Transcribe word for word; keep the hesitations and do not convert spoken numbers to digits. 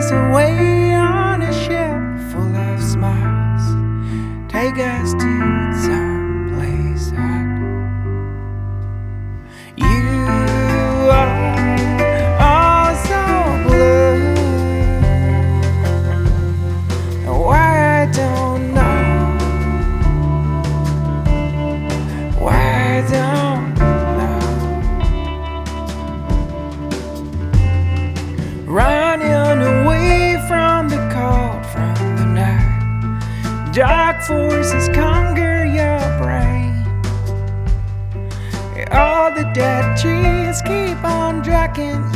us away on a ship full of smiles. Take us to someplace hot. You are all so blue. Why I don't know. Why I don't know. Running away from the cold, from the night. Dark forces conquer your brain. All the dead trees keep on dragging